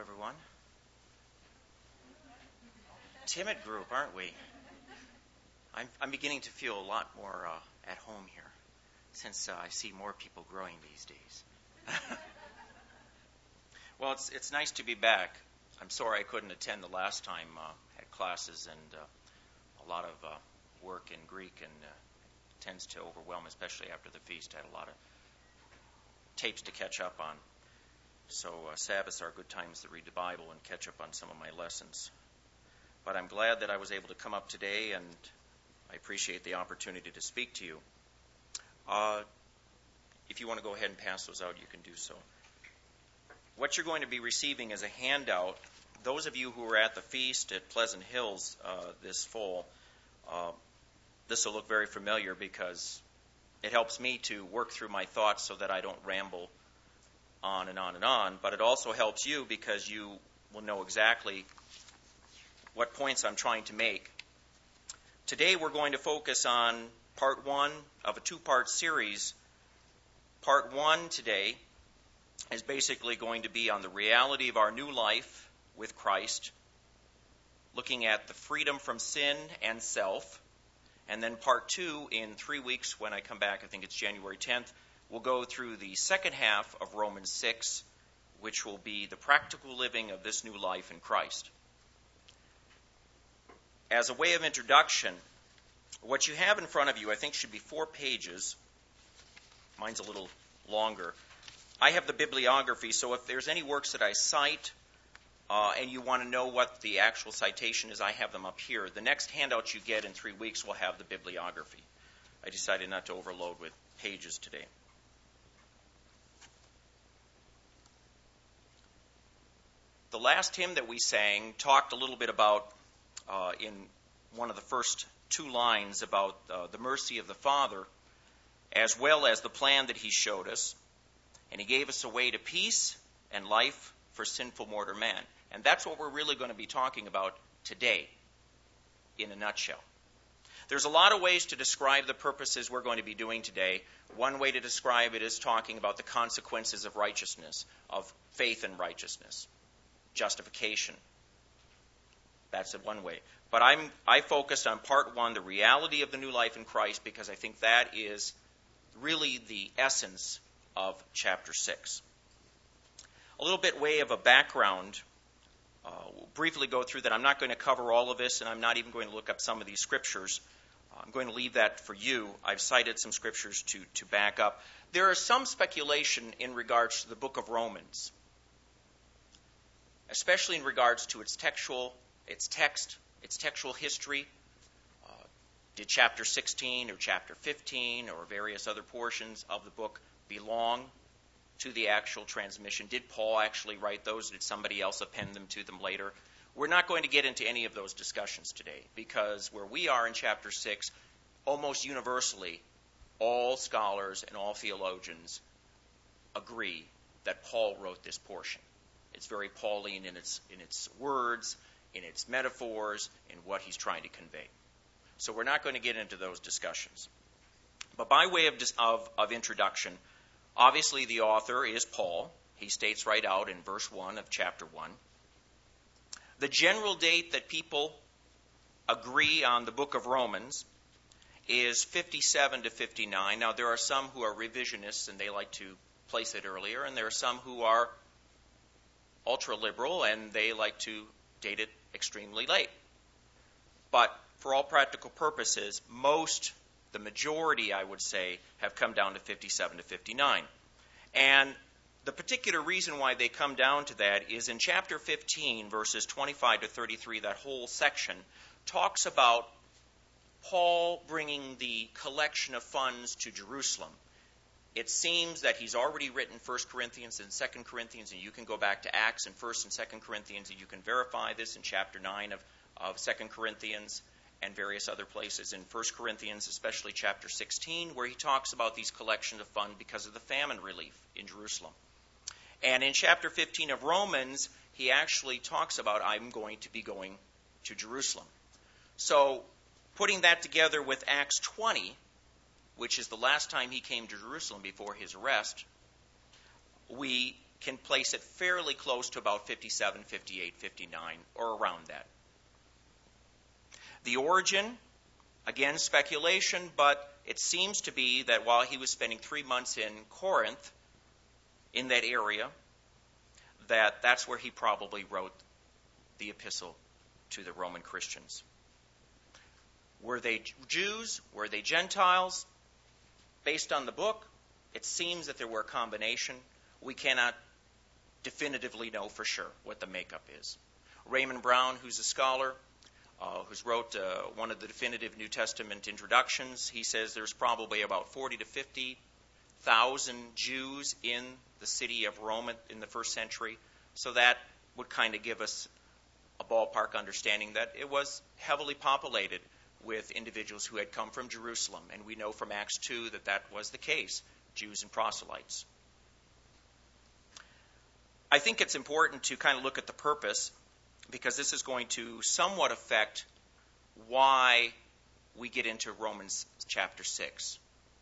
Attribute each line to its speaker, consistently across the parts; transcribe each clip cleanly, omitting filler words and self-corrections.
Speaker 1: everyone. Timid group, aren't we? I'm beginning to feel a lot more at home here since I see more people growing these days. Well, it's nice to be back. I'm sorry I couldn't attend the last time. Had classes and a lot of work in Greek, and tends to overwhelm, especially after the feast. I had a lot of tapes to catch up on. So Sabbaths are good times to read the Bible and catch up on some of my lessons. But I'm glad that I was able to come up today, and I appreciate the opportunity to speak to you. If you want to go ahead and pass those out, you can do so. What you're going to be receiving is a handout. Those of you who were at the feast at Pleasant Hills this fall, this will look very familiar because it helps me to work through my thoughts so that I don't ramble on and on and on. But it also helps you because you will know exactly what points I'm trying to make. Today we're going to focus on part one of a two-part series. Part one today is basically going to be on the reality of our new life with Christ, looking at the freedom from sin and self. And then part two, in 3 weeks when I come back, I think it's January 10th, we'll go through the second half of Romans 6, which will be the practical living of this new life in Christ. As a way of introduction, what you have in front of you, I think, should be 4 pages. Mine's a little longer. I have the bibliography, so if there's any works that I cite and you want to know what the actual citation is, I have them up here. The next handout you get in 3 weeks will have the bibliography. I decided not to overload with pages today. The last hymn that we sang talked a little bit about, in one of the first 2 lines, about the mercy of the Father, as well as the plan that He showed us. And He gave us a way to peace and life for sinful mortal man. And that's what we're really going to be talking about today, in a nutshell. There's a lot of ways to describe the purposes we're going to be doing today. One way to describe it is talking about the consequences of righteousness, of faith in righteousness, justification. That's one way. But I focused on part one, the reality of the new life in Christ, because I think that is really the essence of chapter 6. A little bit way of a background. We'll briefly go through that. I'm not going to cover all of this, and I'm not even going to look up some of these scriptures. I'm going to leave that for you. I've cited some scriptures to back up. There is some speculation in regards to the book of Romans, especially in regards to its textual history. Did chapter 16 or chapter 15 or various other portions of the book belong to the actual transmission? Did Paul actually write those? Did somebody else append them to them later? We're not going to get into any of those discussions today, because where we are in chapter 6, almost universally, all scholars and all theologians agree that Paul wrote this portion. It's very Pauline in its words, in its metaphors, in what he's trying to convey. So we're not going to get into those discussions. But by way of introduction, obviously the author is Paul. He states right out in verse 1 of chapter 1. The general date that people agree on the book of Romans is 57 to 59. Now, there are some who are revisionists and they like to place it earlier, and there are some who are ultra-liberal and they like to date it extremely late. But for all practical purposes, the majority, I would say, have come down to 57 to 59. And the particular reason why they come down to that is in chapter 15, verses 25 to 33, that whole section talks about Paul bringing the collection of funds to Jerusalem. It seems that he's already written 1 Corinthians and 2 Corinthians, and you can go back to Acts and 1 and 2 Corinthians, and you can verify this in chapter 9 of 2 Corinthians and various other places. In 1 Corinthians, especially chapter 16, where he talks about these collections of funds because of the famine relief in Jerusalem. And in chapter 15 of Romans, he actually talks about, I'm going to be going to Jerusalem. So putting that together with Acts 20, which is the last time he came to Jerusalem before his arrest, we can place it fairly close to about 57, 58, 59, or around that. The origin, again, speculation, but it seems to be that while he was spending 3 months in Corinth, in that area, that's where he probably wrote the epistle to the Roman Christians. Were they Jews? Were they Gentiles? Based on the book, it seems that there were a combination. We cannot definitively know for sure what the makeup is. Raymond Brown, who's a scholar, who's wrote one of the definitive New Testament introductions, he says there's probably about 40 to 50,000 Jews in the city of Rome in the first century. So that would kind of give us a ballpark understanding that it was heavily populated with individuals who had come from Jerusalem. And we know from Acts 2 that that was the case, Jews and proselytes. I think it's important to kind of look at the purpose, because this is going to somewhat affect why we get into Romans chapter 6.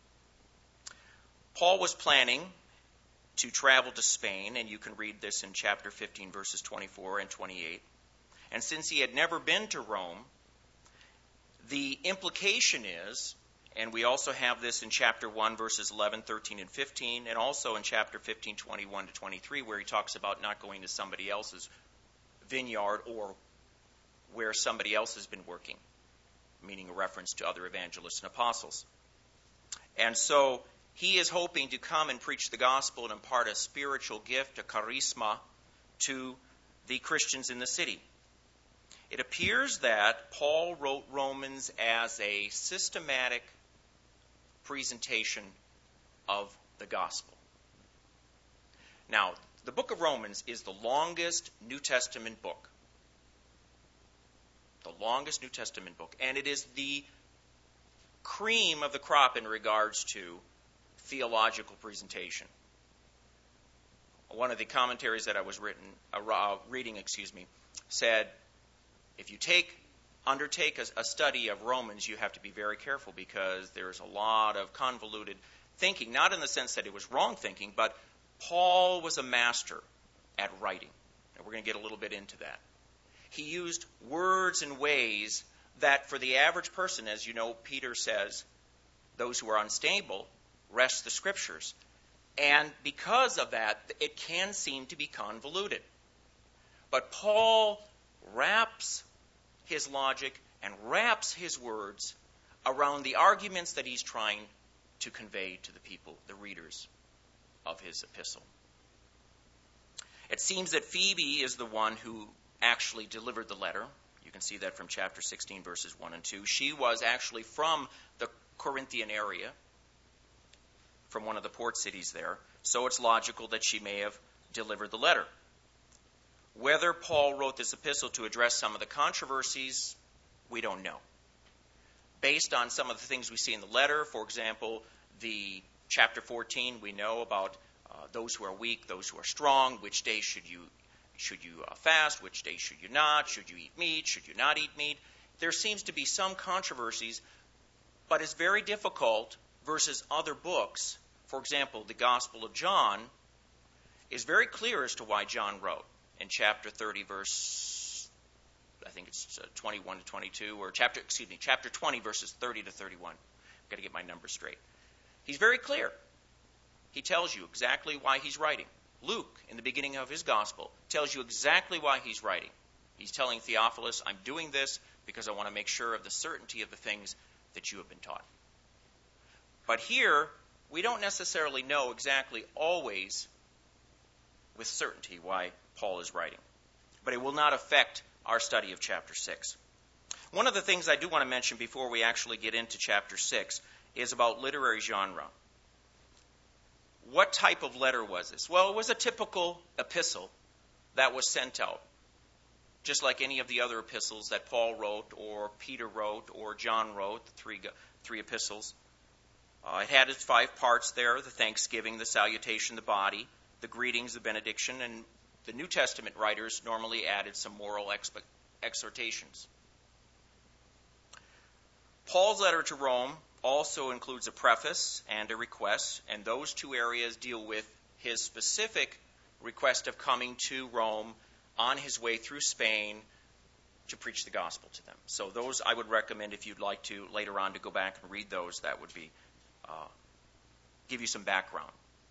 Speaker 1: Paul was planning to travel to Spain, and you can read this in chapter 15, verses 24 and 28. And since he had never been to Rome, the implication is, and we also have this in chapter 1, verses 11, 13, and 15, and also in chapter 15, 21 to 23, where he talks about not going to somebody else's vineyard or where somebody else has been working, meaning a reference to other evangelists and apostles. And so he is hoping to come and preach the gospel and impart a spiritual gift, a charisma, to the Christians in the city. It appears that Paul wrote Romans as a systematic presentation of the gospel. Now, the book of Romans is the longest New Testament book. The longest New Testament book. And it is the cream of the crop in regards to theological presentation. One of the commentaries that I was reading, said, if you undertake a study of Romans, you have to be very careful because there's a lot of convoluted thinking, not in the sense that it was wrong thinking, but Paul was a master at writing. And we're going to get a little bit into that. He used words and ways that for the average person, as you know, Peter says, those who are unstable, wrest the scriptures. And because of that, it can seem to be convoluted. But Paul wraps his logic and wraps his words around the arguments that he's trying to convey to the people, the readers of his epistle. It seems that Phoebe is the one who actually delivered the letter. You can see that from chapter 16, verses 1 and 2. She was actually from the Corinthian area, from one of the port cities there, so it's logical that she may have delivered the letter. Whether Paul wrote this epistle to address some of the controversies, we don't know. Based on some of the things we see in the letter, for example, the chapter 14, we know about those who are weak, those who are strong, which day should you fast, which day should you not, should you eat meat, should you not eat meat. There seems to be some controversies, but it's very difficult versus other books. For example, the Gospel of John is very clear as to why John wrote. In chapter 30, verse, I think it's 21 to 22, or chapter 20, verses 30 to 31. I've got to get my numbers straight. He's very clear. He tells you exactly why he's writing. Luke, in the beginning of his gospel, tells you exactly why he's writing. He's telling Theophilus, I'm doing this because I want to make sure of the certainty of the things that you have been taught. But here, we don't necessarily know exactly always with certainty why Paul is writing. But it will not affect our study of chapter 6. One of the things I do want to mention before we actually get into chapter 6 is about literary genre. What type of letter was this? Well, it was a typical epistle that was sent out, just like any of the other epistles that Paul wrote or Peter wrote or John wrote, the three epistles. It had its 5 parts there, the thanksgiving, the salutation, the body, the greetings, the benediction, and the New Testament writers normally added some moral exhortations. Paul's letter to Rome also includes a preface and a request, and those 2 areas deal with his specific request of coming to Rome on his way through Spain to preach the gospel to them. So those I would recommend, if you'd like to later on to go back and read those. That would be give you some background.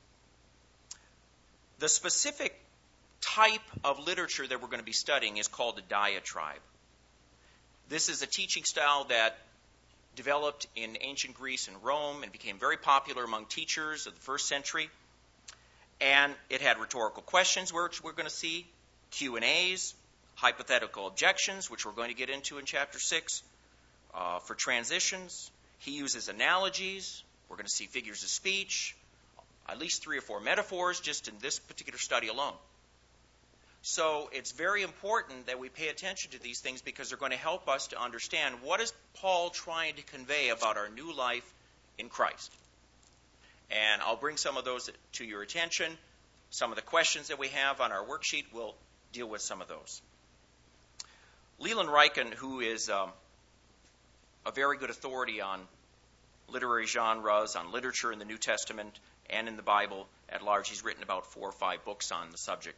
Speaker 1: The specific type of literature that we're going to be studying is called a diatribe. This is a teaching style that developed in ancient Greece and Rome and became very popular among teachers of the first century. And it had rhetorical questions, which we're going to see, Q&As, hypothetical objections, which we're going to get into in chapter 6, for transitions. He uses analogies. We're going to see figures of speech, at least 3 or 4 metaphors just in this particular study alone. So it's very important that we pay attention to these things because they're going to help us to understand what is Paul trying to convey about our new life in Christ. And I'll bring some of those to your attention. Some of the questions that we have on our worksheet will deal with some of those. Leland Ryken, who is a very good authority on literary genres, on literature in the New Testament and in the Bible at large, he's written about 4 or 5 books on the subject.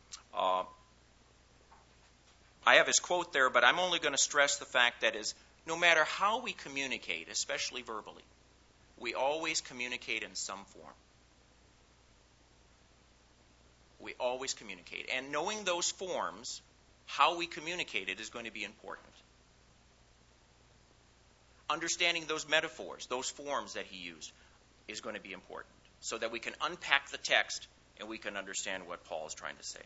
Speaker 1: I have his quote there, but I'm only going to stress the fact that is no matter how we communicate, especially verbally, we always communicate in some form. We always communicate. And knowing those forms, how we communicate it, is going to be important. Understanding those metaphors, those forms that he used, is going to be important so that we can unpack the text and we can understand what Paul is trying to say.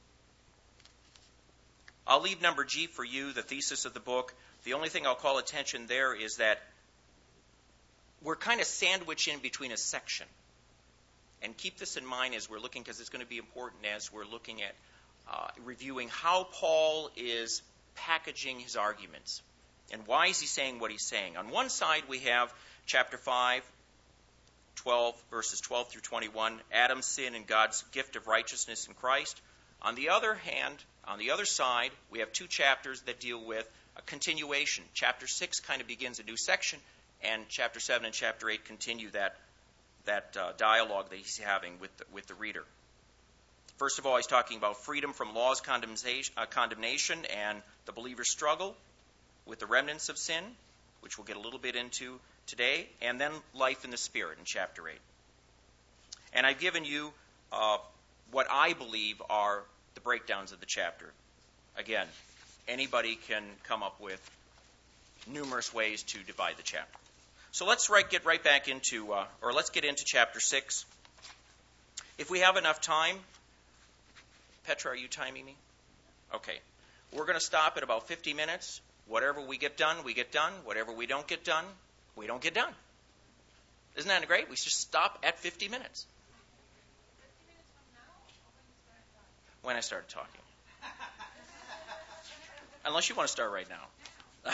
Speaker 1: I'll leave number G for you, the thesis of the book. The only thing I'll call attention there is that we're kind of sandwiched in between a section. And keep this in mind as we're looking, because it's going to be important as we're looking at reviewing how Paul is packaging his arguments. And why is he saying what he's saying? On one side, we have chapter 5, 12, verses 12 through 21, Adam's sin and God's gift of righteousness in Christ. On the other hand, on the other side, we have 2 chapters that deal with a continuation. Chapter 6 kind of begins a new section, and chapter 7 and chapter 8 continue that dialogue that he's having with the reader. First of all, he's talking about freedom from law's condemnation and the believer's struggle with the remnants of sin, which we'll get a little bit into today, and then life in the Spirit in chapter 8. And I've given you what I believe are the breakdowns of the chapter. Again, anybody can come up with numerous ways to divide the chapter. So let's get right back into, let's get into chapter 6. If we have enough time, Petra, are you timing me? Okay. We're going to stop at about 50 minutes. Whatever we get done, we get done. Whatever we don't get done, we don't get done. Isn't that great? We just stop at 50 minutes.
Speaker 2: 50 minutes from now, or
Speaker 1: When I started talking. Unless you want to start right now.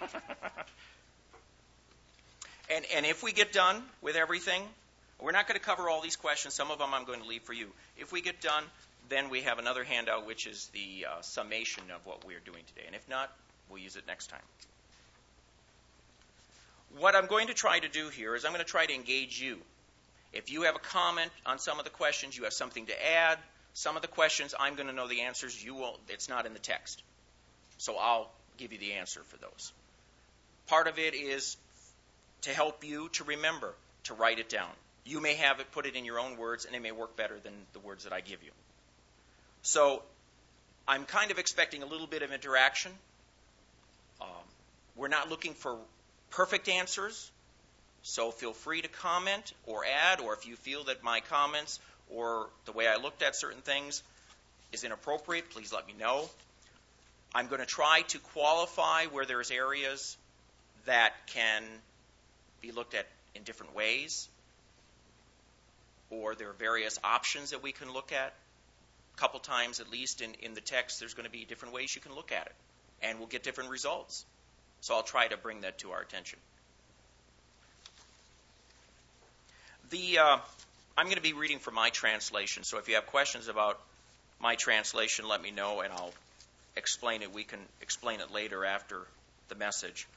Speaker 1: And if we get done with everything, we're not going to cover all these questions. Some of them I'm going to leave for you. If we get done, then we have another handout, which is the summation of what we're doing today. And if not, we'll use it next time. What I'm going to try to do here is I'm going to try to engage you. If you have a comment on some of the questions, you have something to add. Some of the questions, I'm going to know the answers. You won't. It's not in the text. So I'll give you the answer for those. Part of it is to help you to remember, to write it down. You may have it, put it in your own words, and it may work better than the words that I give you. So I'm kind of expecting a little bit of interaction. We're not looking for perfect answers, so feel free to comment or add, or if you feel that my comments or the way I looked at certain things is inappropriate, please let me know. I'm going to try to qualify where there's areas that can be looked at in different ways, or there are various options that we can look at. A couple times at least in the text, there's going to be different ways you can look at it, and we'll get different results. So I'll try to bring that to our attention. I'm going to be reading from my translation, so if you have questions about my translation, let me know, and I'll explain it. We can explain it later after the message.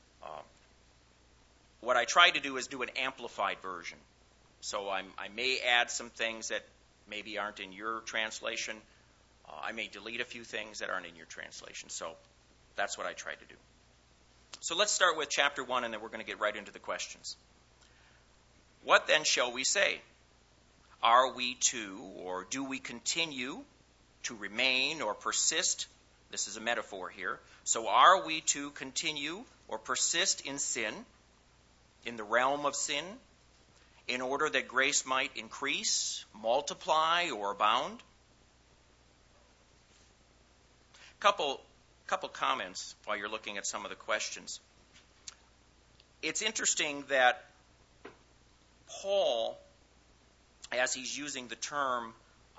Speaker 1: What I try to do is do an amplified version. So I may add some things that maybe aren't in your translation. I may delete a few things that aren't in your translation. So that's what I tried to do. So let's start with chapter 1, and then we're going to get right into the questions. What then shall we say? Are we to, or do we continue to remain or persist? This is a metaphor here. So are we to continue or persist in sin, in the realm of sin, in order that grace might increase, multiply, or abound? Couple comments while you're looking at some of the questions. It's interesting that Paul, as he's using the term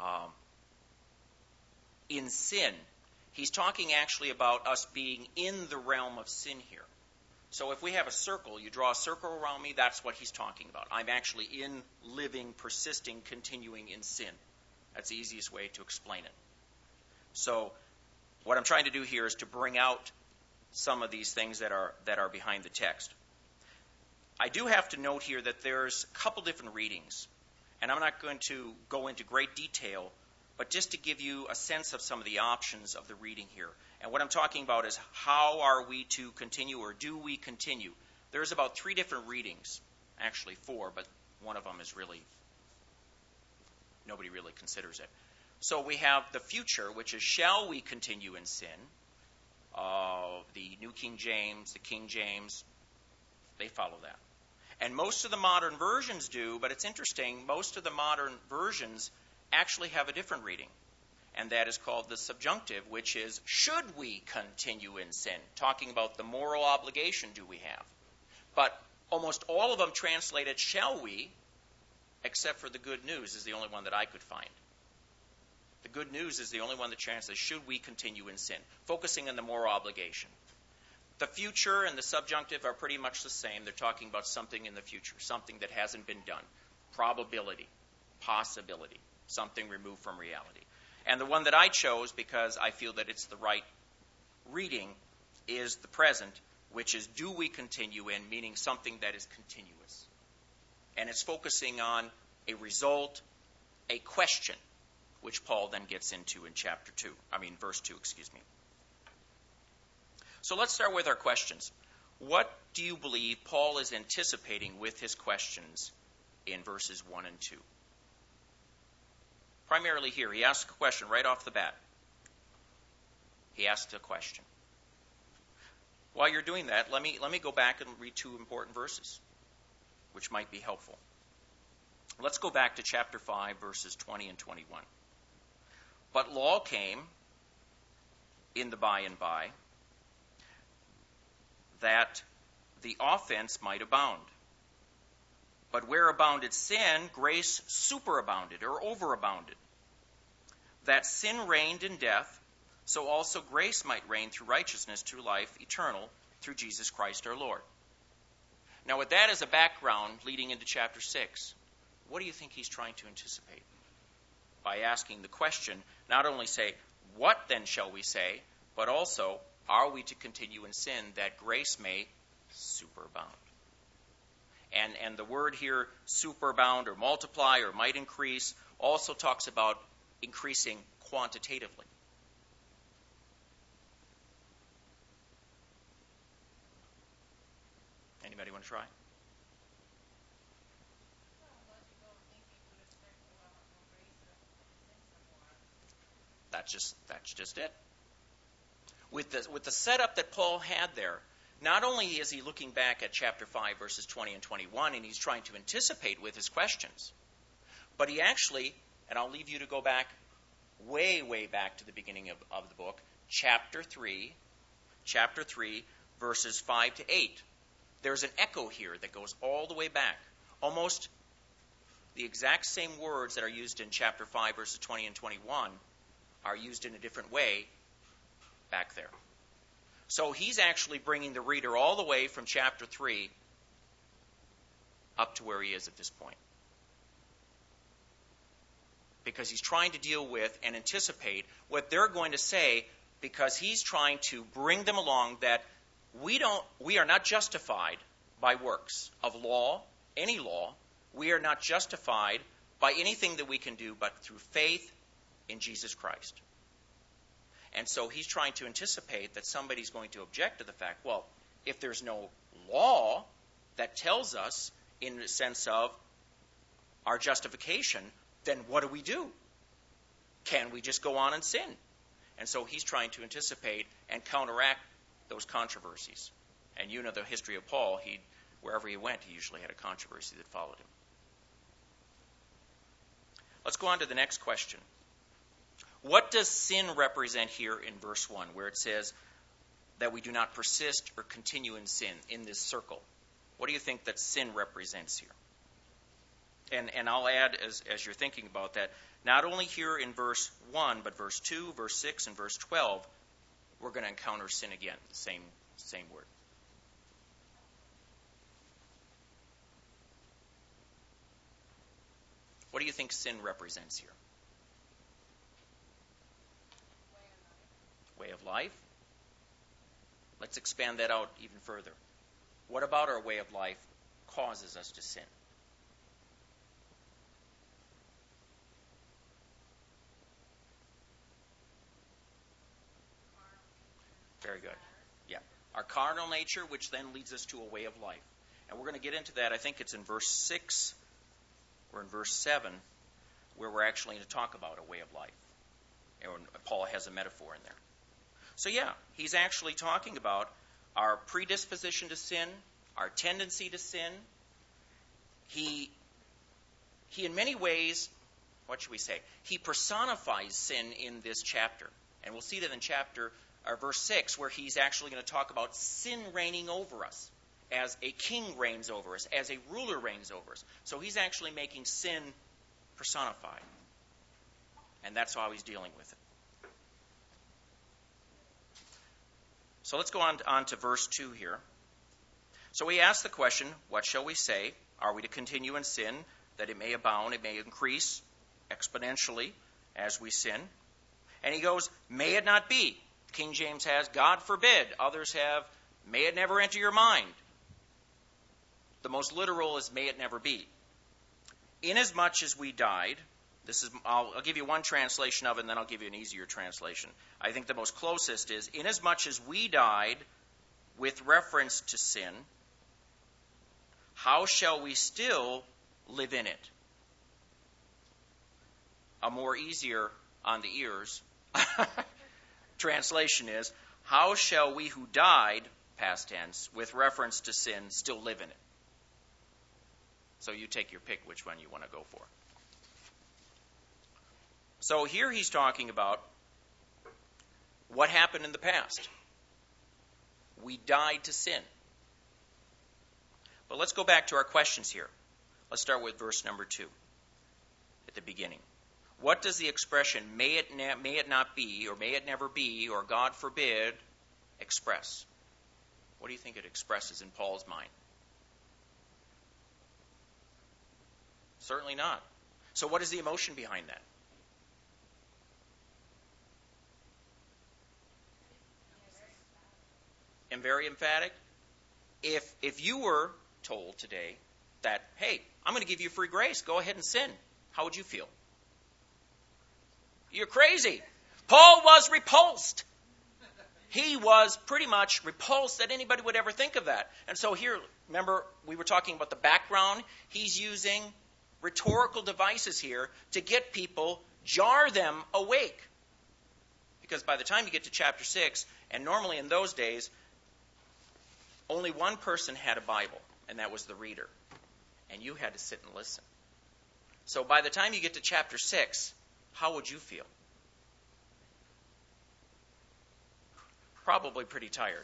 Speaker 1: in sin, he's talking actually about us being in the realm of sin here. So if we have a circle, you draw a circle around me, that's what he's talking about. I'm actually in, living, persisting, continuing in sin. That's the easiest way to explain it. So what I'm trying to do here is to bring out some of these things that are behind the text. I do have to note here that there's a couple different readings, and I'm not going to go into great detail, but just to give you a sense of some of the options of the reading here. And what I'm talking about is how are we to continue, or do we continue? There's about 3 different readings, actually 4, but one of them is really, nobody really considers it. So we have the future, which is shall we continue in sin? The New King James, the King James, they follow that. And most of the modern versions do, but it's interesting, most of the modern versions actually have a different reading. And that is called the subjunctive, which is should we continue in sin? Talking about the moral obligation do we have. But almost all of them translate it shall we, except for the good news is the only one that I could find. The good news is the only one that translates should we continue in sin, focusing on the moral obligation. The future and the subjunctive are pretty much the same. They're talking about something in the future, something that hasn't been done. Probability, possibility, something removed from reality. And the one that I chose, because I feel that it's the right reading, is the present, which is do we continue in, meaning something that is continuous. And it's focusing on a result, a question, which Paul then gets into in verse 2, excuse me. So let's start with our questions. What do you believe Paul is anticipating with his questions in verses 1 and 2? Primarily here, he asks a question right off the bat. He asks a question. While you're doing that, let me go back and read 2 important verses, which might be helpful. Let's go back to chapter 5, verses 20 and 21. But law came in the by and by, that the offense might abound. But where abounded sin, grace superabounded or overabounded. That sin reigned in death, so also grace might reign through righteousness to life eternal through Jesus Christ our Lord. Now with that as a background leading into chapter 6, what do you think he's trying to anticipate? By asking the question, not only say, what then shall we say, but also, are we to continue in sin that grace may superabound? And the word here, superabound or multiply or might increase, also talks about increasing quantitatively. Anybody want to try? That's just it. With the setup that Paul had there, not only is he looking back at chapter 5, verses 20 and 21, and he's trying to anticipate with his questions, but he actually, and I'll leave you to go back, way, way back to the beginning of the book, chapter 3, verses 5 to 8. There's an echo here that goes all the way back. Almost the exact same words that are used in chapter 5, verses 20 and 21 are used in a different way back there. So he's actually bringing the reader all the way from chapter 3 up to where he is at this point. Because he's trying to deal with and anticipate what they're going to say, because he's trying to bring them along that we are not justified by works of law, any law. We are not justified by anything that we can do but through faith in Jesus Christ. And so he's trying to anticipate that somebody's going to object to the fact, well, if there's no law that tells us in the sense of our justification, then what do we do? Can we just go on and sin? And so he's trying to anticipate and counteract those controversies. And you know the history of Paul. Wherever he went, he usually had a controversy that followed him. Let's go on to the next question. What does sin represent here in verse 1, where it says that we do not persist or continue in sin in this circle? What do you think that sin represents here? And I'll add, as you're thinking about that, not only here in verse 1, but verse 2, verse 6, and verse 12, we're going to encounter sin again, the same word. What do you think sin represents here? Way of life. Let's expand that out even further. What about our way of life causes us to sin? Very good. Yeah. Our carnal nature, which then leads us to a way of life. And we're going to get into that. I think it's in verse 6 or in verse 7 where we're actually going to talk about a way of life. And Paul has a metaphor in there. So yeah, he's actually talking about our predisposition to sin, our tendency to sin. He in many ways, what should we say? He personifies sin in this chapter. And we'll see that in verse 6, where he's actually going to talk about sin reigning over us, as a king reigns over us, as a ruler reigns over us. So he's actually making sin personified. And that's how he's dealing with it. So let's go on to verse 2 here. So we ask the question, what shall we say? Are we to continue in sin, that it may abound, it may increase exponentially as we sin? And he goes, may it not be. King James has, God forbid. Others have, may it never enter your mind. The most literal is, may it never be. Inasmuch as we died, I'll give you one translation of it, and then I'll give you an easier translation. I think the most closest is, inasmuch as we died with reference to sin, how shall we still live in it? A more easier on the ears translation is, how shall we who died, past tense, with reference to sin, still live in it? So you take your pick which one you want to go for. So here he's talking about what happened in the past. We died to sin. But let's go back to our questions here. Let's start with verse number 2 at the beginning. What does the expression, may it not be, or may it never be, or God forbid, express? What do you think it expresses in Paul's mind? Certainly not. So what is the emotion behind that? And very emphatic. If you were told today that, hey, I'm going to give you free grace, go ahead and sin, how would you feel? You're crazy. Paul was repulsed. He was pretty much repulsed that anybody would ever think of that. And so here, remember, we were talking about the background. He's using rhetorical devices here to get people, jar them awake. Because by the time you get to chapter 6, and normally in those days, only one person had a Bible, and that was the reader. And you had to sit and listen. So by the time you get to chapter 6, how would you feel? Probably pretty tired.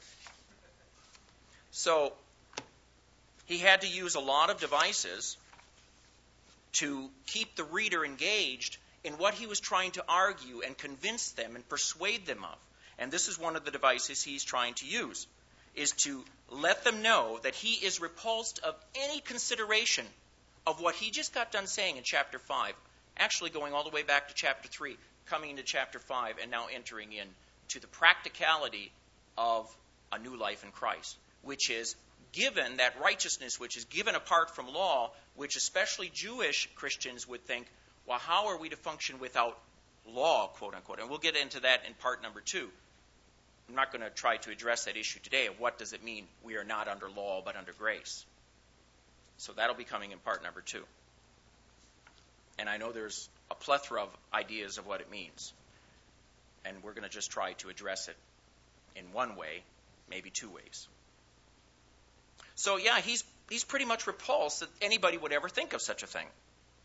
Speaker 1: So he had to use a lot of devices to keep the reader engaged in what he was trying to argue and convince them and persuade them of. And this is one of the devices he's trying to use, is to let them know that he is repulsed of any consideration of what he just got done saying in chapter 5, actually going all the way back to chapter 3, coming into chapter 5, and now entering into the practicality of a new life in Christ, which is given, that righteousness which is given apart from law, which especially Jewish Christians would think, well, how are we to function without law, quote unquote? And we'll get into that in part number 2. I'm not going to try to address that issue today of what does it mean we are not under law but under grace. So that'll be coming in part number 2. And I know there's a plethora of ideas of what it means. And we're going to just try to address it in one way, maybe 2 ways. So yeah, he's pretty much repulsed that anybody would ever think of such a thing.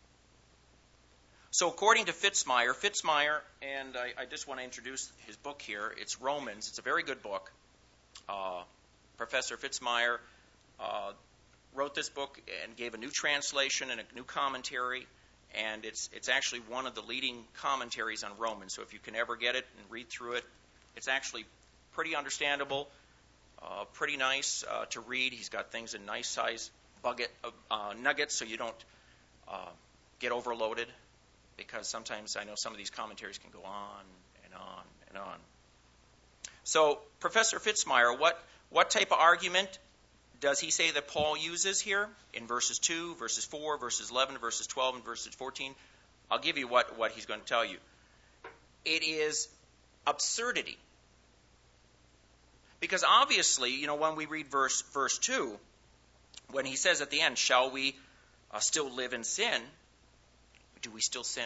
Speaker 1: So according to Fitzmyer, and I just want to introduce his book here. It's Romans. It's a very good book. Professor Fitzmyer wrote this book and gave a new translation and a new commentary, and it's actually one of the leading commentaries on Romans. So if you can ever get it and read through it, it's actually pretty understandable, pretty nice to read. He's got things in nice size nuggets so you don't get overloaded, because sometimes I know some of these commentaries can go on and on and on. So Professor Fitzmyer, what type of argument does he say that Paul uses here in verses 2, verses 4, verses 11, verses 12, and verses 14? I'll give you what he's going to tell you. It is absurdity. Because obviously, when we read verse 2, when he says at the end, shall we still live in sin? Do we still sin?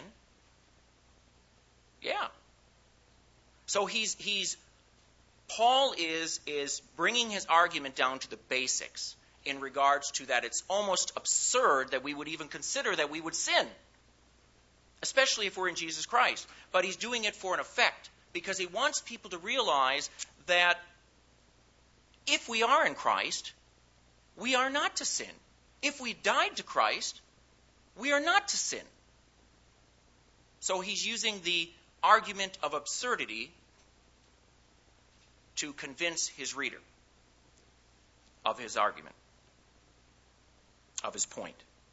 Speaker 1: Yeah. So Paul is bringing his argument down to the basics in regards to that it's almost absurd that we would even consider that we would sin, especially if we're in Jesus Christ. But he's doing it for an effect, because he wants people to realize that if we are in Christ, we are not to sin. If we died to Christ, we are not to sin. So he's using the argument of absurdity to convince his reader of his argument, of his point.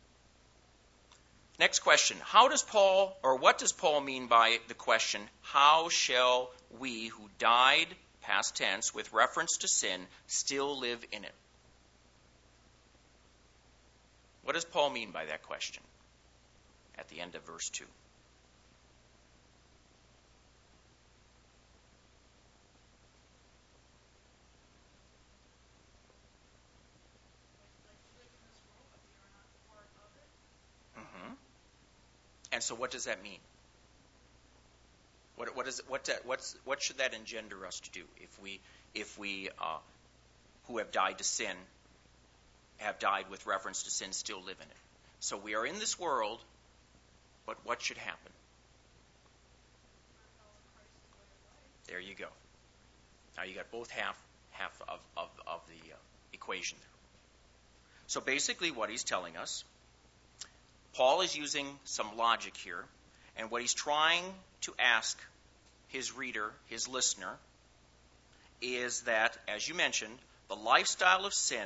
Speaker 1: Next question. What does Paul mean by the question, how shall we who died, past tense, with reference to sin, still live in it? What does Paul mean by that question at the end of verse 2? And so what does that mean? What should that engender us to do if we who have died to sin have died with reference to sin still live in it? So we are in this world, but what should happen? There you go. Now you got both half of the equation there. So basically what he's telling us, Paul is using some logic here, and what he's trying to ask his reader, his listener, is that, as you mentioned, the lifestyle of sin,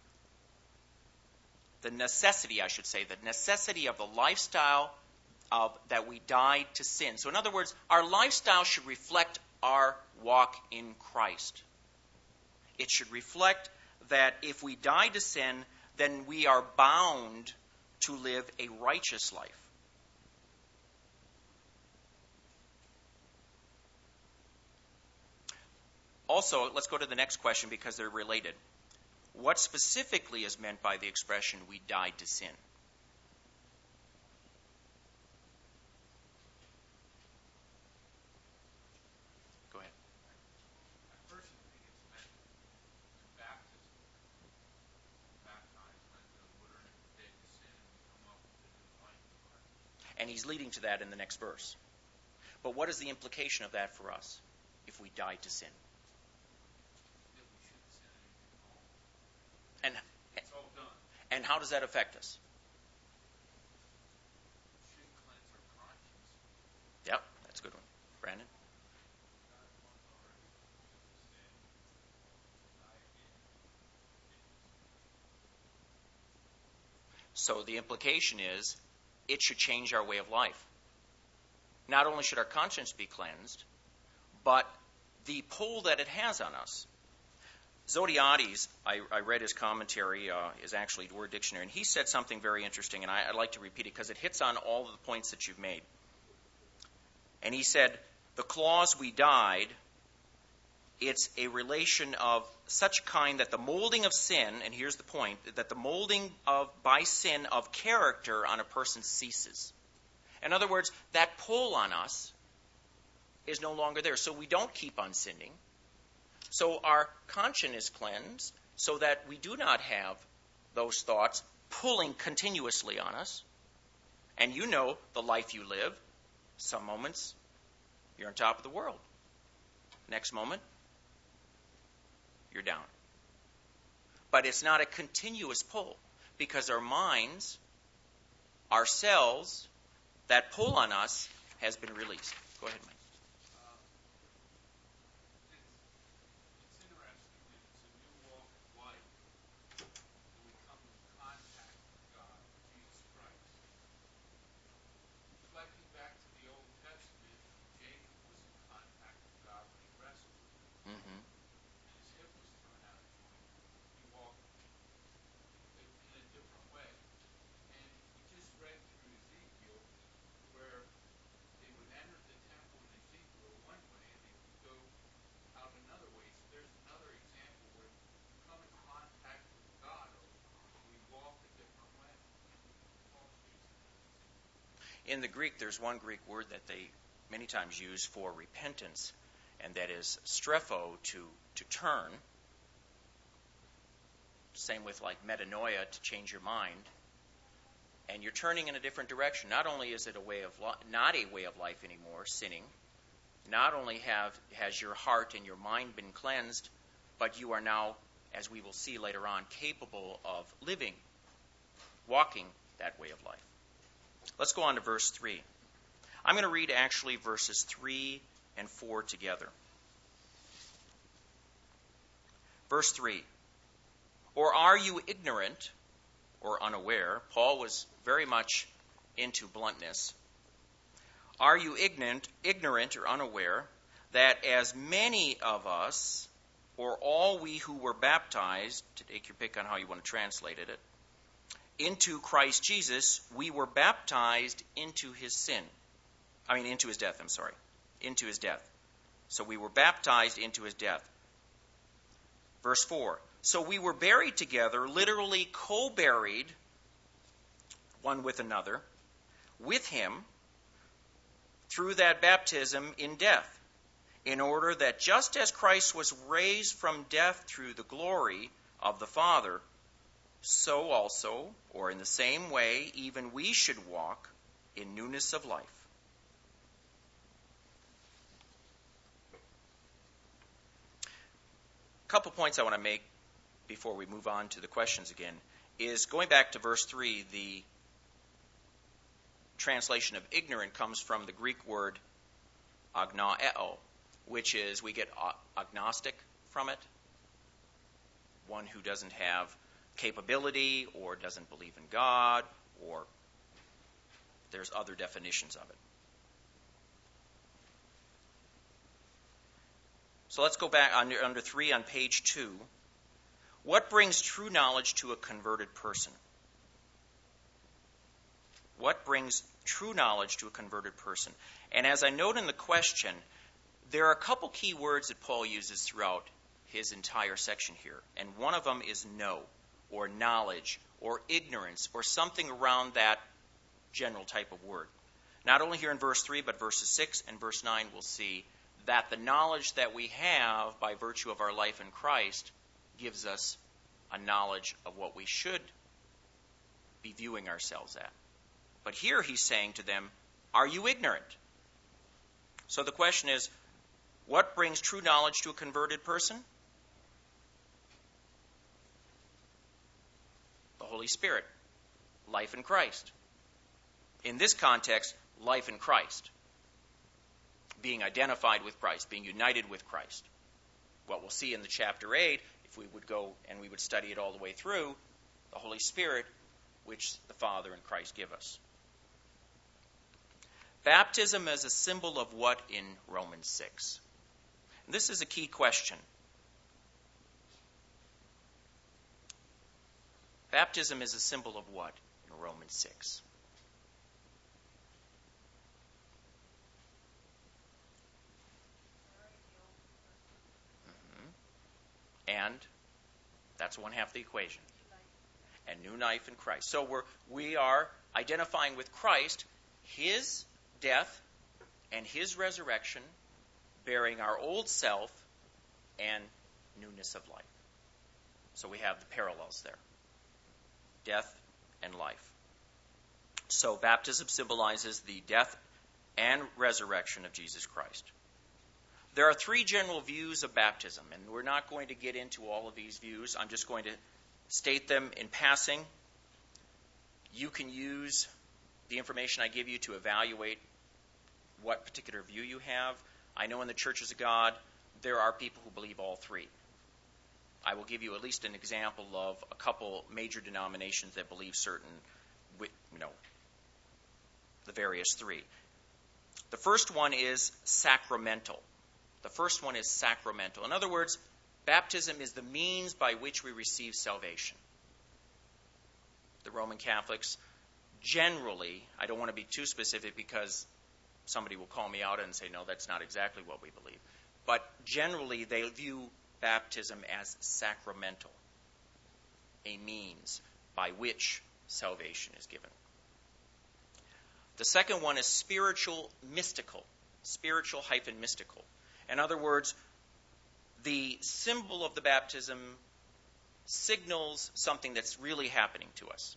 Speaker 1: the necessity of the lifestyle that we died to sin. So in other words, our lifestyle should reflect our walk in Christ. It should reflect that if we die to sin, then we are bound to live a righteous life. Also, let's go to the next question because they're related. What specifically is meant by the expression, we died to sin? Go ahead.
Speaker 3: I personally think it's meant in baptism. Baptized, meant that we're dead to sin and we come up with a new life in Christ.
Speaker 1: And he's leading to that in the next verse. But what is the implication of that for us if we died to sin?
Speaker 3: That we shouldn't sin anything at all.
Speaker 1: And
Speaker 3: It's all done.
Speaker 1: And how does that affect us?
Speaker 3: It should cleanse our conscience.
Speaker 1: Yep, that's a good one. Brandon?
Speaker 3: God once already sin, die again.
Speaker 1: So the implication is it should change our way of life. Not only should our conscience be cleansed, but the pull that it has on us. Zodiates, I read his commentary, is actually Word Dictionary, and he said something very interesting, and I'd like to repeat it because it hits on all of the points that you've made. And he said, the clause "we died," it's a relation of such kind that the molding of sin, and here's the point, that the molding by sin of character on a person ceases. In other words, that pull on us is no longer there. So we don't keep on sinning. So our conscience is cleansed so that we do not have those thoughts pulling continuously on us. And you know the life you live. Some moments you're on top of the world. Next moment you're down. But it's not a continuous pull because our minds, our cells, that pull on us has been released. Go ahead, Mike.
Speaker 3: It's interesting that it's a new walk of life that we come in contact with God, Jesus Christ. Reflecting back to the Old Testament, Jacob was in contact with God when he wrestled with him,
Speaker 1: Mm-hmm.
Speaker 3: and his hip was thrown out of joint. He walked in a different way. And we just read through Ezekiel where they would enter the temple in Ezekiel one way and they would go out another way. So there's another example where we come in contact with God or we walk a different way. Paul's using that example.
Speaker 1: In the Greek, there's one Greek word that they many times use for repentance, and that is strepho, to turn. Same with like metanoia, to change your mind. And you're turning in a different direction. Not only is it not a way of life anymore, sinning. Not only has your heart and your mind been cleansed, but you are now, as we will see later on, capable of living, walking that way of life. Let's go on to verse 3. I'm going to read actually verses 3 and 4 together. Verse 3. Or are you ignorant or unaware? Paul was very much into bluntness. Are you ignorant or unaware that as many of us, or all we who were baptized, to take your pick on how you want to translate it, into Christ Jesus, we were baptized into his death, into his death. So we were baptized into his death. Verse 4, so we were buried together, literally co-buried, one with another, with him, through that baptism in death, in order that just as Christ was raised from death through the glory of the Father, so also, or in the same way, even we should walk in newness of life. A couple points I want to make before we move on to the questions again is going back to verse 3, the translation of ignorant comes from the Greek word agnoeo, which is, we get agnostic from it, one who doesn't have capability or doesn't believe in God, or there's other definitions of it. So let's go back under 3 on page 2. What brings true knowledge to a converted person? What brings true knowledge to a converted person? And as I note in the question, there are a couple key words that Paul uses throughout his entire section here. And one of them is know, or knowledge, or ignorance, or something around that general type of word. Not only here in verse 3, but verses 6 and verse 9, we'll see that the knowledge that we have by virtue of our life in Christ gives us a knowledge of what we should be viewing ourselves at. But here he's saying to them, are you ignorant? So the question is, what brings true knowledge to a converted person? The Holy Spirit. Life in Christ. In this context, life in Christ. Being identified with Christ, being united with Christ. What we'll see in the chapter 8, if we would go and we would study it all the way through, the Holy Spirit, which the Father and Christ give us. Baptism is a symbol of what in Romans 6? And this is a key question. Baptism is a symbol of what in Romans 6? Mhm. And that's one half of the equation. And new life in Christ. So we are identifying with Christ, his death and his resurrection, bearing our old self and newness of life. So we have the parallels there. Death and life. So baptism symbolizes the death and resurrection of Jesus Christ. There are three general views of baptism, and we're not going to get into all of these views. I'm just going to state them in passing. You can use the information I give you to evaluate what particular view you have. I know in the Churches of God, there are people who believe all three. I will give you at least an example of a couple major denominations that believe certain, the various three. The first one is sacramental. In other words, baptism is the means by which we receive salvation. The Roman Catholics generally, I don't want to be too specific because somebody will call me out and say, no, that's not exactly what we believe. But generally, they view baptism as sacramental, a means by which salvation is given. The second one is spiritual-mystical. Spiritual-mystical. In other words, the symbol of the baptism signals something that's really happening to us.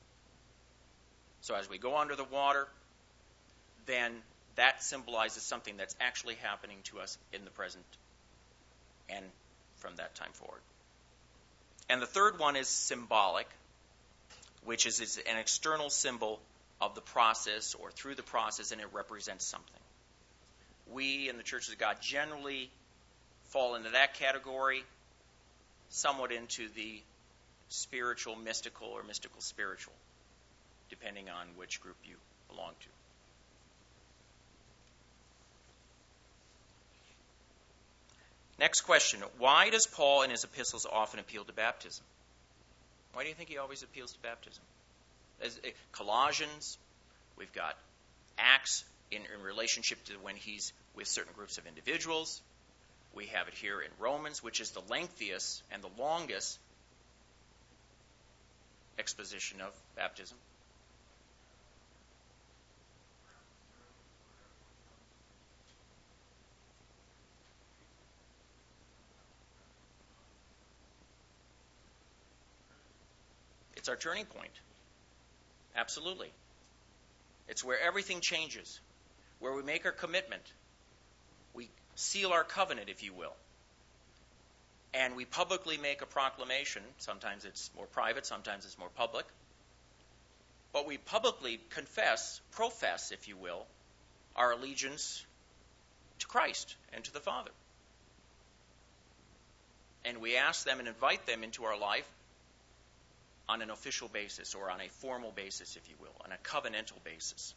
Speaker 1: So as we go under the water, then that symbolizes something that's actually happening to us in the present and from that time forward. And the third one is symbolic, which is an external symbol of the process or through the process, and it represents something. We in the Churches of God generally fall into that category, somewhat into the spiritual mystical or mystical spiritual, depending on which group you belong to. Next question. Why does Paul in his epistles often appeal to baptism? Why do you think he always appeals to baptism? Colossians, we've got Acts in relationship to when he's with certain groups of individuals. We have it here in Romans, which is the lengthiest and the longest exposition of baptism. It's our turning point. Absolutely. It's where everything changes, where we make our commitment. We seal our covenant, if you will. And we publicly make a proclamation. Sometimes it's more private, sometimes it's more public. But we publicly profess, if you will, our allegiance to Christ and to the Father. And we ask them and invite them into our life on an official basis or on a formal basis, if you will, on a covenantal basis.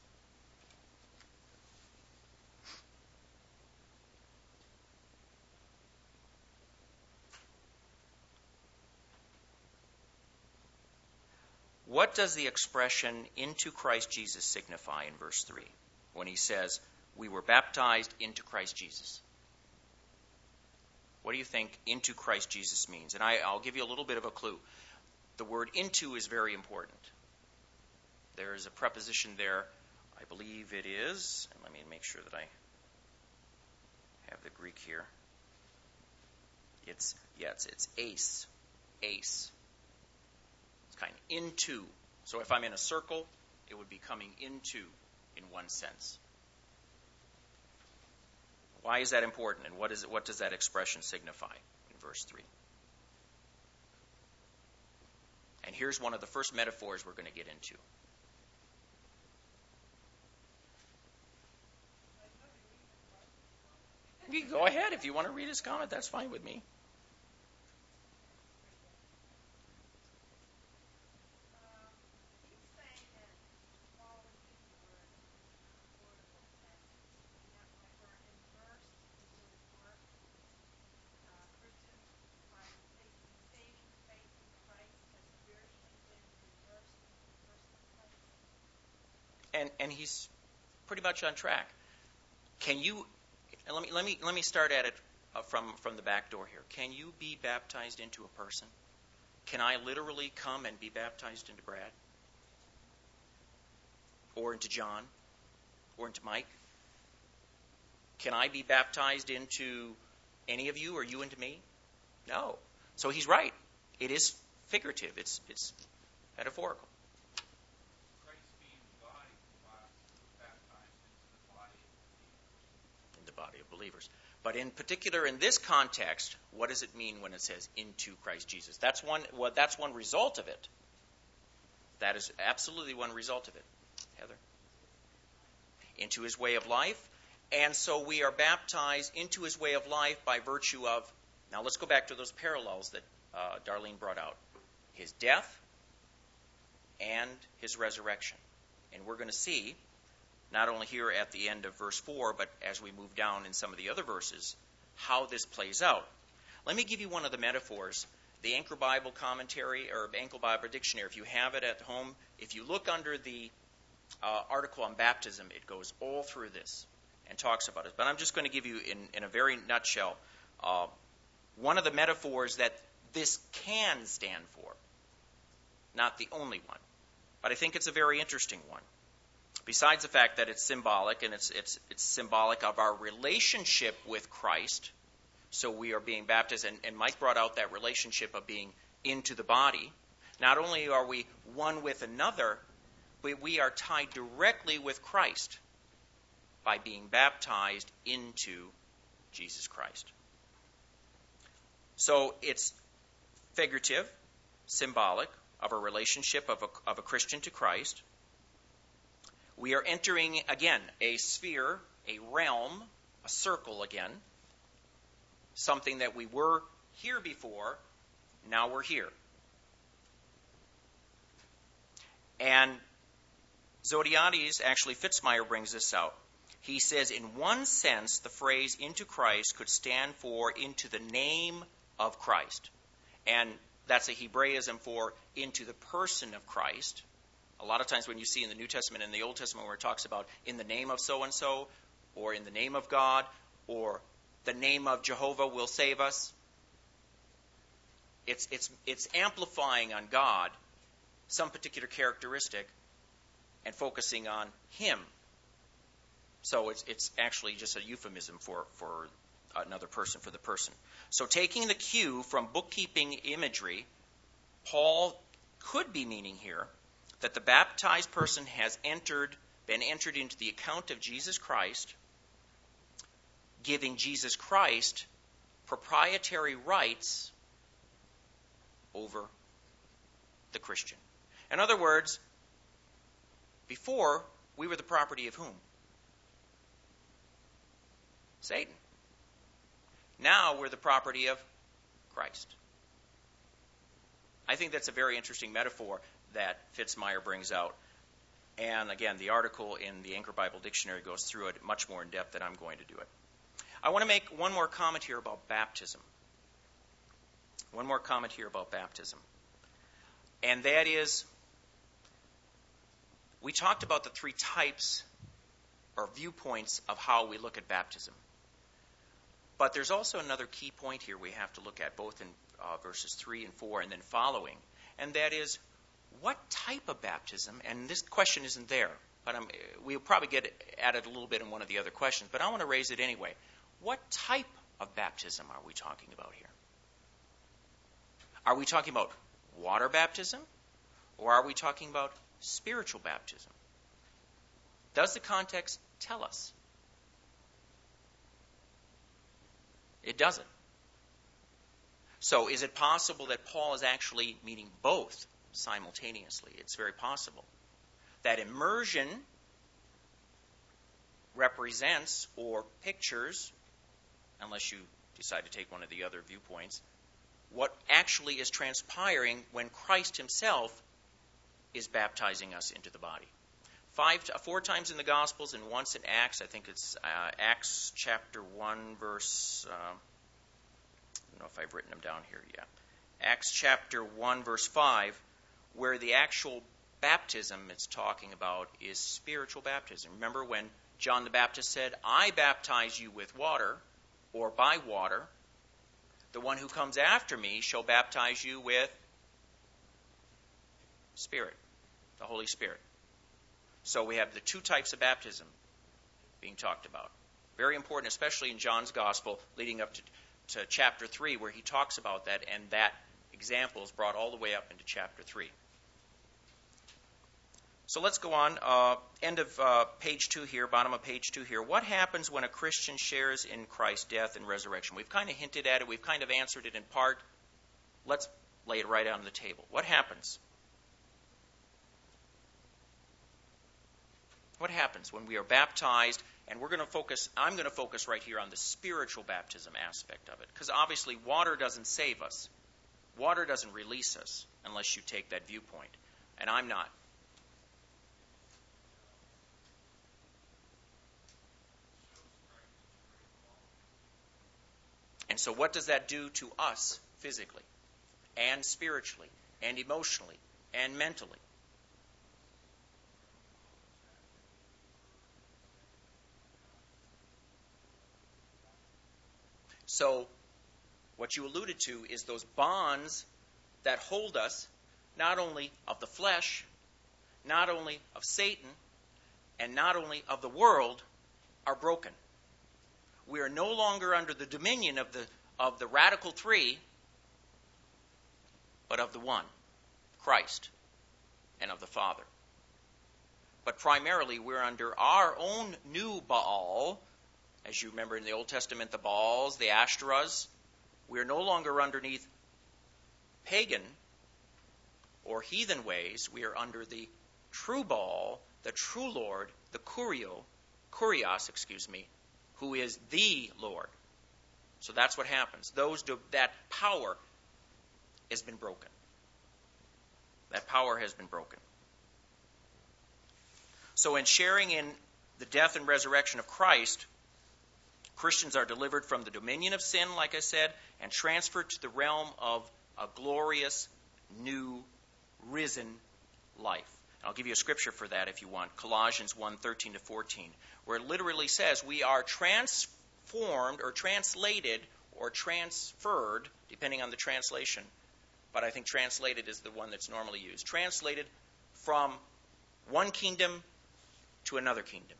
Speaker 1: What does the expression into Christ Jesus signify in verse 3 when he says, we were baptized into Christ Jesus? What do you think into Christ Jesus means? And I'll give you a little bit of a clue. The word into is very important. There is a preposition there. I believe it is. And let me make sure that I have the Greek here. It's ace. Ace. It's kind of into. So if I'm in a circle, it would be coming into in one sense. Why is that important, and what does that expression signify in verse 3? And here's one of the first metaphors we're going to get into. You can go ahead. If you want to read his comment, that's fine with me. and he's pretty much on track. Can you? And let me start at it from the back door here. Can you be baptized into a person? Can I literally come and be baptized into Brad? Or into John? Or into Mike? Can I be baptized into any of you or you into me? No. So he's right. It is figurative. It's metaphorical.
Speaker 3: Christ being the body, baptized into the body of believers.
Speaker 1: In the body of believers. But in particular, in this context, what does it mean when it says into Christ Jesus? That's one result of it. That is absolutely one result of it. Heather? Into his way of life. And so we are baptized into his way of life by virtue of, now let's go back to those parallels that Darlene brought out. His death and his resurrection. And we're going to see, not only here at the end of verse 4, but as we move down in some of the other verses, how this plays out. Let me give you one of the metaphors. The Anchor Bible Commentary, or Anchor Bible Dictionary, if you have it at home, if you look under the article on baptism, it goes all through this and talks about it. But I'm just going to give you, in a very nutshell, one of the metaphors that this can stand for. Not the only one. But I think it's a very interesting one. Besides the fact that it's symbolic, and it's symbolic of our relationship with Christ, so we are being baptized, and Mike brought out that relationship of being into the body. Not only are we one with another, but we are tied directly with Christ by being baptized into Jesus Christ. So it's figurative, symbolic, of a relationship of a Christian to Christ. We are entering, again, a sphere, a realm, a circle again. Something that we were here before, now we're here. And Zodhiates, actually Fitzmyer brings this out. He says, in one sense, the phrase into Christ could stand for into the name of Christ. And that's a Hebraism for into the person of Christ. A lot of times when you see in the New Testament and the Old Testament where it talks about in the name of so-and-so, or in the name of God, or the name of Jehovah will save us, it's amplifying on God some particular characteristic and focusing on him. So it's actually just a euphemism for another person, for the person. So taking the cue from bookkeeping imagery, Paul could be meaning here that the baptized person has been entered into the account of Jesus Christ, giving Jesus Christ proprietary rights over the Christian. In other words, before, we were the property of whom? Satan. Now we're the property of Christ. I think that's a very interesting metaphor that Fitzmyer brings out. And again, the article in the Anchor Bible Dictionary goes through it much more in depth than I'm going to do it. I want to make one more comment here about baptism. One more comment here about baptism. And that is, we talked about the three types or viewpoints of how we look at baptism. But there's also another key point here we have to look at, both in verses 3 and 4 and then following. And that is, what type of baptism? And this question isn't there, but we'll probably get at it a little bit in one of the other questions. But I want to raise it anyway. What type of baptism are we talking about here? Are we talking about water baptism? Or are we talking about spiritual baptism? Does the context tell us? It doesn't. So is it possible that Paul is actually meaning both simultaneously? It's very possible. That immersion represents or pictures, unless you decide to take one of the other viewpoints, what actually is transpiring when Christ himself is baptizing us into the body. 4 times in the Gospels and once in Acts. I think it's Acts chapter 1 verse, I don't know if I've written them down here. Yeah. Acts chapter 1 verse 5, where the actual baptism it's talking about is spiritual baptism. Remember when John the Baptist said, I baptize you with water, or by water. The one who comes after me shall baptize you with Spirit, the Holy Spirit. So we have the two types of baptism being talked about. Very important, especially in John's Gospel, leading up to chapter 3, where he talks about that, and that example is brought all the way up into chapter 3. So let's go on. End of page 2 here, bottom of page 2 here. What happens when a Christian shares in Christ's death and resurrection? We've kind of hinted at it. We've kind of answered it in part. Let's lay it right on the table. What happens? What happens when we are baptized? And I'm going to focus right here on the spiritual baptism aspect of it. Because obviously water doesn't save us. Water doesn't release us unless you take that viewpoint. And I'm not. And so what does that do to us physically and spiritually and emotionally and mentally? So what you alluded to is those bonds that hold us, not only of the flesh, not only of Satan, and not only of the world, are broken. We are no longer under the dominion of the radical three, but of the one, Christ, and of the Father. But primarily we're under our own new Baal. As you remember in the Old Testament, the Baals, the Ashtoreths. We're no longer underneath pagan or heathen ways. We are under the true Baal, the true Lord, the Kurios, who is the Lord. So that's what happens. That power has been broken. That power has been broken. So in sharing in the death and resurrection of Christ, Christians are delivered from the dominion of sin, like I said, and transferred to the realm of a glorious, new, risen life. I'll give you a scripture for that if you want. Colossians 1:13-14, where it literally says we are transformed or translated or transferred, depending on the translation, but I think translated is the one that's normally used. Translated from one kingdom to another kingdom.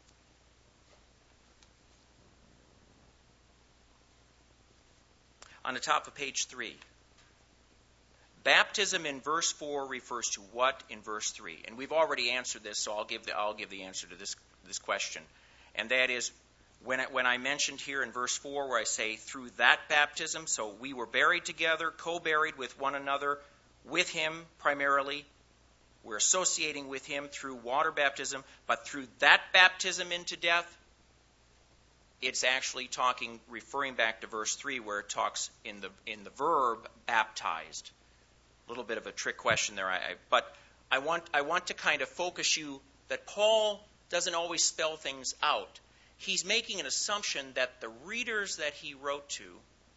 Speaker 1: On the top of page 3. Baptism in verse 4 refers to what in verse 3? And we've already answered this, so I'll give the answer to this question. And that is, when I mentioned here in verse 4 where I say, through that baptism, so we were buried together, co-buried with one another, with him primarily. We're associating with him through water baptism, but through that baptism into death, it's actually referring back to verse 3 where it talks in the verb baptized. A little bit of a trick question there, but I want to kind of focus you that Paul doesn't always spell things out. He's making an assumption that the readers that he wrote to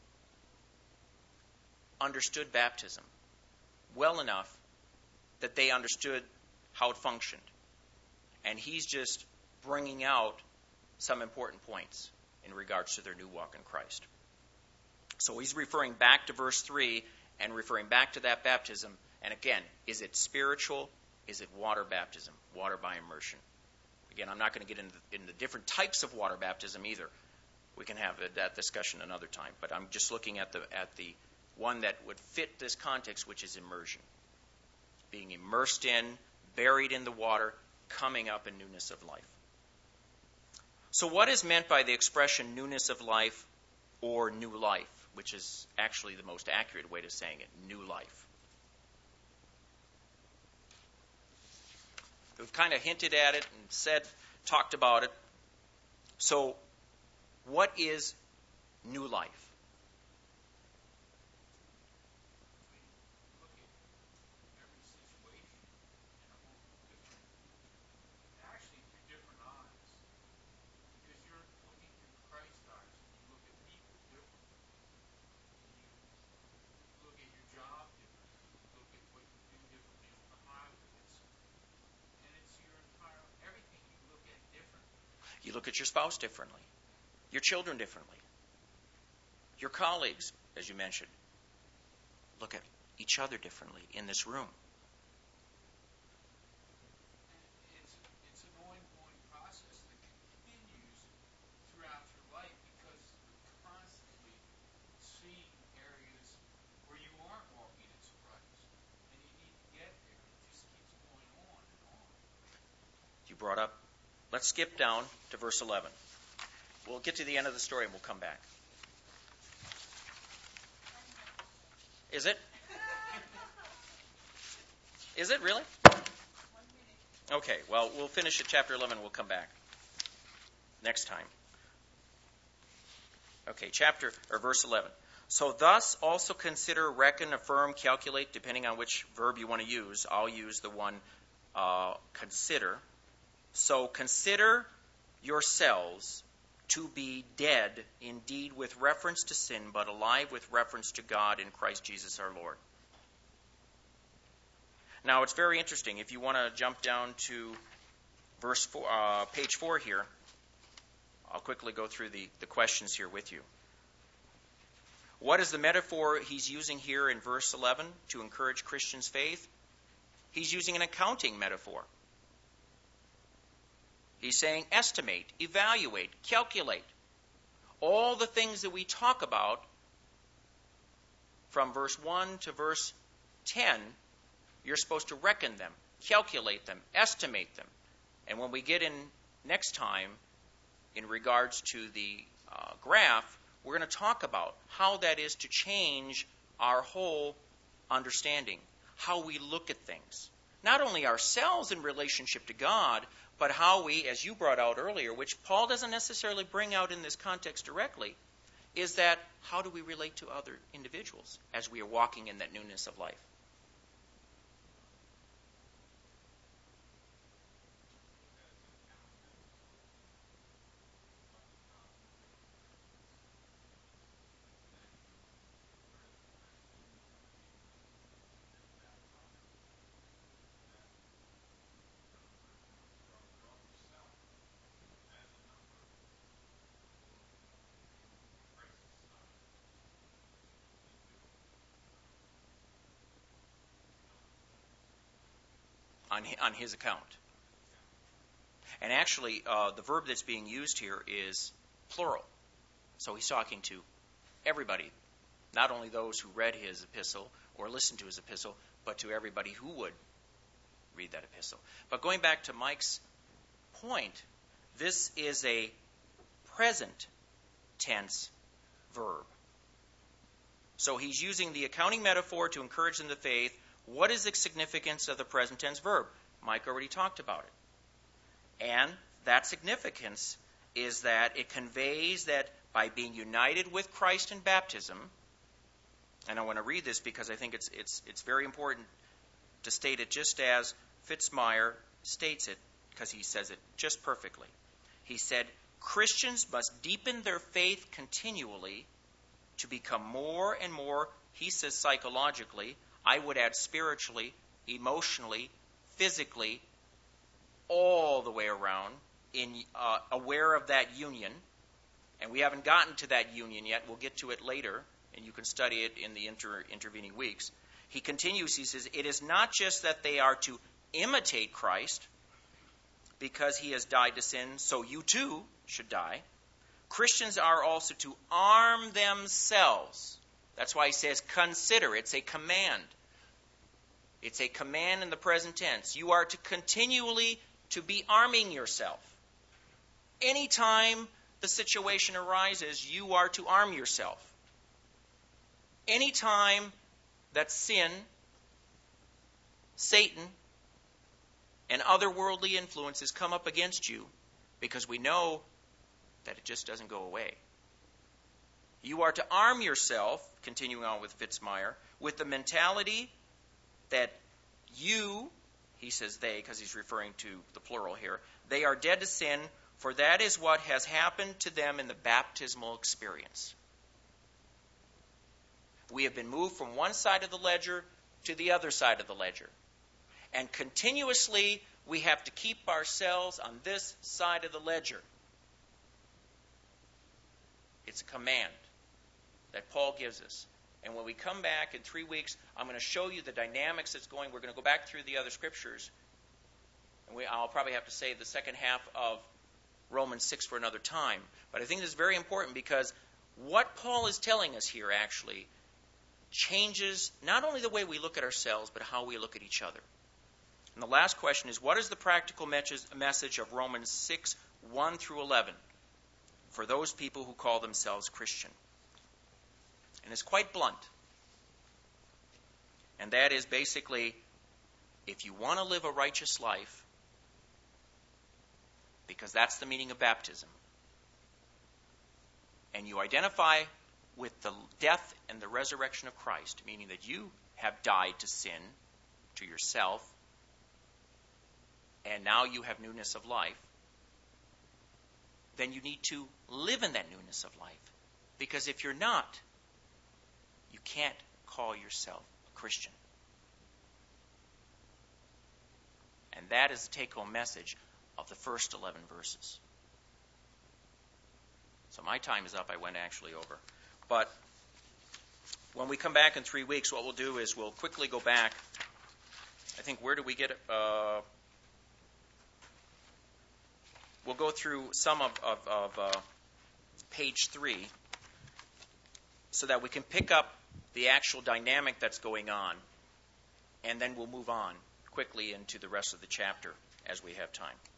Speaker 1: understood baptism well enough that they understood how it functioned. And he's just bringing out some important points in regards to their new walk in Christ. So he's referring back to verse 3 and referring back to that baptism. And again, is it spiritual? Is it water baptism? Water by immersion. Again, I'm not going to get into the different types of water baptism either. We can have that discussion another time. But I'm just looking at the one that would fit this context, which is immersion. Being immersed in, buried in the water, coming up in newness of life. So what is meant by the expression newness of life or new life, which is actually the most accurate way of saying it, new life? We've kind of hinted at it and talked about it. So what is new life? You look at your spouse differently, your children differently, your colleagues, as you mentioned. Look at each other differently in this room.
Speaker 3: It's an ongoing process that continues throughout your life because you're constantly seeing areas where you aren't walking as Christ. And you need to get there. It just keeps going on and on.
Speaker 1: You brought up, let's skip down to verse 11. We'll get to the end of the story and we'll come back. Is it? Is it really? Okay, well, we'll finish at chapter 11 and we'll come back next time. Okay, verse 11. So thus also consider, reckon, affirm, calculate, depending on which verb you want to use. I'll use the one consider. So consider yourselves to be dead indeed with reference to sin, but alive with reference to God in Christ Jesus our Lord. Now, it's very interesting. If you want to jump down to page 4 here, I'll quickly go through the questions here with you. What is the metaphor he's using here in verse 11 to encourage Christians' faith? He's using an accounting metaphor. He's saying estimate, evaluate, calculate. All the things that we talk about from verse 1 to verse 10, you're supposed to reckon them, calculate them, estimate them. And when we get in next time, in regards to the graph, we're going to talk about how that is to change our whole understanding, how we look at things. Not only ourselves in relationship to God, but how we, as you brought out earlier, which Paul doesn't necessarily bring out in this context directly, is that how do we relate to other individuals as we are walking in that newness of life? On his account. And actually, the verb that's being used here is plural. So he's talking to everybody, not only those who read his epistle or listened to his epistle, but to everybody who would read that epistle. But going back to Mike's point, this is a present tense verb. So he's using the accounting metaphor to encourage them to faith. What is the significance of the present tense verb? Mike already talked about it. And that significance is that it conveys that by being united with Christ in baptism, and I want to read this because I think it's very important to state it just as Fitzmyer states it, because he says it just perfectly. He said, Christians must deepen their faith continually to become more and more, he says psychologically, I would add spiritually, emotionally, physically, all the way around, aware of that union. And we haven't gotten to that union yet. We'll get to it later, and you can study it in the intervening weeks. He continues, he says, it is not just that they are to imitate Christ because he has died to sin, so you too should die. Christians are also to arm themselves. That's why he says consider. It's a command. It's a command in the present tense. You are to continually to be arming yourself. Anytime the situation arises, you are to arm yourself. Anytime that sin, Satan, and other worldly influences come up against you, because we know that it just doesn't go away. You are to arm yourself, continuing on with Fitzmyer, with the mentality that you, he says they, because he's referring to the plural here, they are dead to sin, for that is what has happened to them in the baptismal experience. We have been moved from one side of the ledger to the other side of the ledger. And continuously, we have to keep ourselves on this side of the ledger. It's a command that Paul gives us. And when we come back in 3 weeks, I'm going to show you the dynamics that's going. We're going to go back through the other scriptures. And I'll probably have to save the second half of Romans 6 for another time. But I think this is very important because what Paul is telling us here actually changes not only the way we look at ourselves, but how we look at each other. And the last question is, what is the practical message of Romans 6, 1 through 11 for those people who call themselves Christian? And it's quite blunt. And that is basically, if you want to live a righteous life, because that's the meaning of baptism, and you identify with the death and the resurrection of Christ, meaning that you have died to sin, to yourself, and now you have newness of life, then you need to live in that newness of life. Because if you're not, you can't call yourself a Christian. And that is the take-home message of the first 11 verses. So my time is up. I went actually over. But when we come back in 3 weeks, what we'll do is we'll quickly go back. I think, where do we get it? We'll go through some of page 3 so that we can pick up the actual dynamic that's going on, and then we'll move on quickly into the rest of the chapter as we have time.